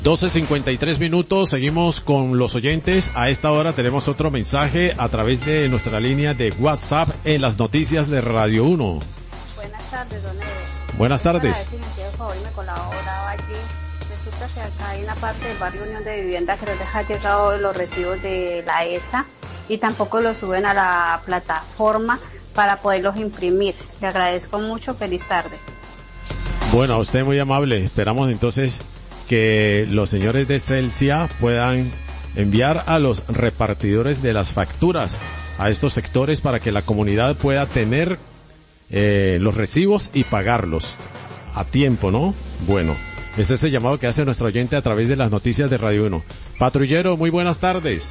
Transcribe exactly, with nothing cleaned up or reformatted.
doce cincuenta y tres minutos, seguimos con los oyentes. A esta hora tenemos otro mensaje a través de nuestra línea de WhatsApp en las noticias de Radio uno. Buenas tardes, don Ever. Buenas tardes. Para ver si me hacía el favor y me colaboraba allí. Resulta que acá hay una parte del barrio Unión de Vivienda que no les ha llegado los recibos de la E S A y tampoco los suben a la plataforma para poderlos imprimir. Le agradezco mucho. Feliz tarde. Bueno, a usted muy amable. Esperamos entonces que los señores de Celsia puedan enviar a los repartidores de las facturas a estos sectores para que la comunidad pueda tener eh, los recibos y pagarlos a tiempo, ¿no? Bueno, ese es el llamado que hace nuestro oyente a través de las noticias de Radio uno. Patrullero, muy buenas tardes.